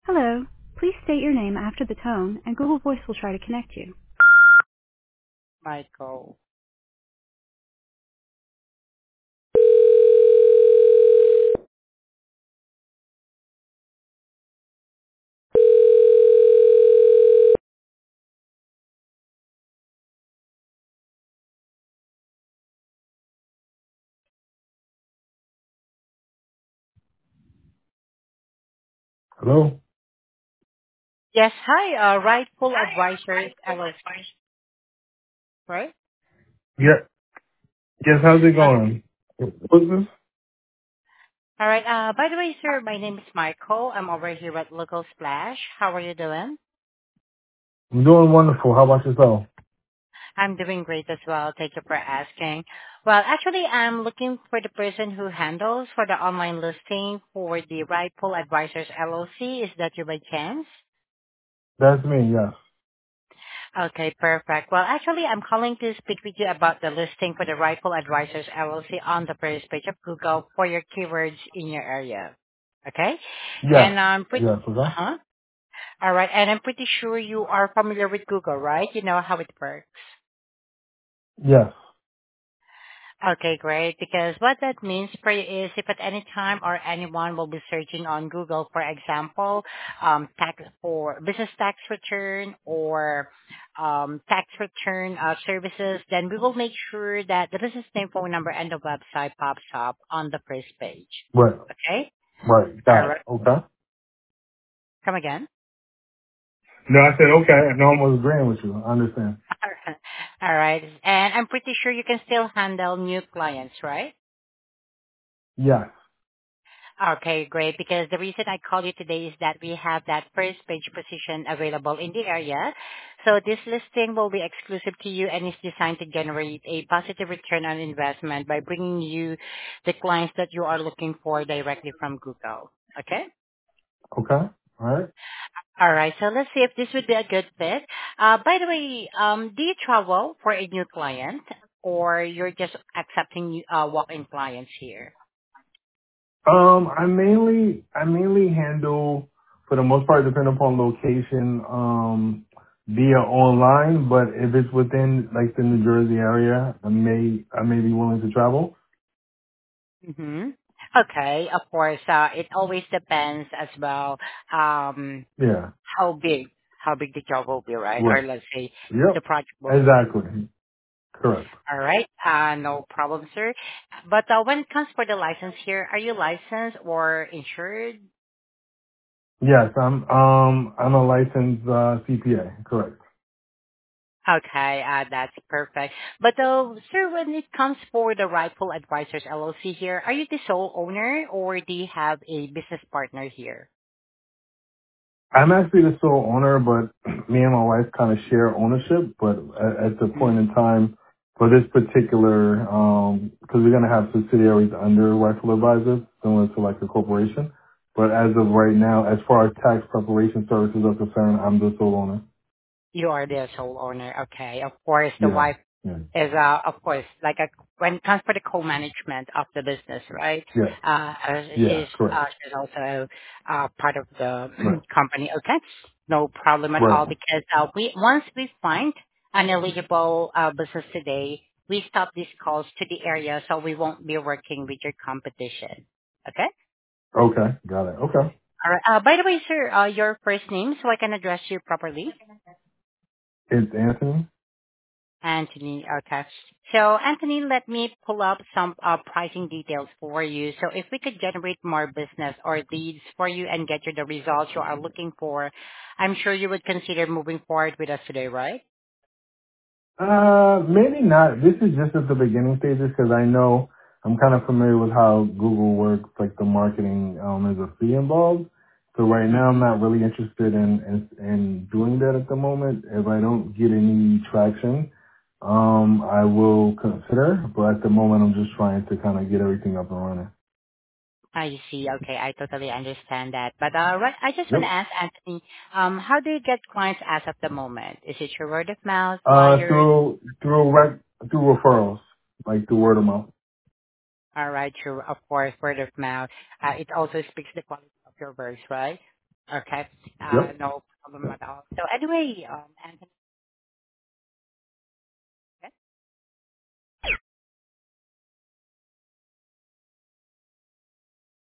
Hello. Please state your name after the tone, and Google Voice will try to connect you. Michael. Hello? Yes, hi, Rightful Advisors LLC, right? Yeah. Yes, how's it Uh, going? What's this? all right. By the way, sir, my name is Michael. I'm over here at Local Splash. How are you doing? I'm doing wonderful. How about yourself? I'm doing great as well. Thank you for asking. Well, actually, I'm looking for the person who handles for the online listing for the Rightful Advisors LLC. Is that you by chance? That's me, yes. Okay, perfect. Well, actually, I'm calling to speak with you about the listing for the Rightful Advisors LLC on the first page of Google for your keywords in your area. Okay? Yes. And I'm pretty, Yes, okay? uh-huh. All right. And I'm pretty sure you are familiar with Google, right? You know how it works. Yes. Okay, great. Because what that means for you is if at any time or anyone will be searching on Google, for example, tax for business tax return or tax return services, then we will make sure that the business name, phone number, and the website pops up on the first page. Right. Okay? Right. All Got it. right. Okay. Come again. No, I said okay. No one was agreeing with you. I understand. All right. And I'm pretty sure you can still handle new clients, right? Yes. Okay, great. Because the reason I called you today is that we have that first page position available in the area. So this listing will be exclusive to you and is designed to generate a positive return on investment by bringing you the clients that you are looking for directly from Google. Okay? Okay. All right. All right. So let's see if this would be a good fit. By the way, do you travel for a new client or you're just accepting walk-in clients here? I mainly handle, for the most part, depending upon location, via online, but if it's within like the New Jersey area, I may be willing to travel. Mm-hmm. Okay, of course. It always depends as well. Um, Yeah. how big the job will be, right? Or Right. let's say the Yep. project will be. Exactly. Correct. All right. No problem, sir. But when it comes for the license here, are you licensed or insured? Yes, I'm a licensed CPA. Correct. Okay, that's perfect. But sir, when it comes for the Rightful Advisors LLC here, are you the sole owner or do you have a business partner here? I'm actually the sole owner, but me and my wife kind of share ownership. But at the point in time for this particular, because we're gonna have subsidiaries under Rightful Advisors, similar to like a corporation. But as of right now, as far as tax preparation services are concerned, I'm the sole owner. You are the sole owner. Okay. Of course, the Yeah. wife Yeah. is, of course, like when it comes for the co-management of the business, right? Yeah. Yeah. Correct. She's also part of the Right. company. Okay. No problem at Right. all because once we find an eligible business today, we stop these calls to the area so we won't be working with your competition. Okay. Okay. Got it. Okay. All right. By the way, sir, your first name so I can address you properly. It's Anthony. Anthony, okay. So Anthony, let me pull up some pricing details for you. So if we could generate more business or leads for you and get you the results you are looking for, I'm sure you would consider moving forward with us today, right? Maybe not. This is just at the beginning stages because I know I'm kind of familiar with how Google works, like the marketing, is a fee involved. So right now I'm Mm-hmm. not really interested in doing that at the moment. If I don't get any traction, I will consider, but at the moment I'm just trying to kind of get everything up and running. I see. Okay, I totally understand that. But right, I just want to Yep. ask Anthony, how do you get clients as of the moment? Is it your word of mouth, flyers? Through referrals, like through word of mouth. All right, true. Of course, word of mouth. It also speaks the quality of your words, right? Okay. Yep. No problem at all. So anyway, Anthony,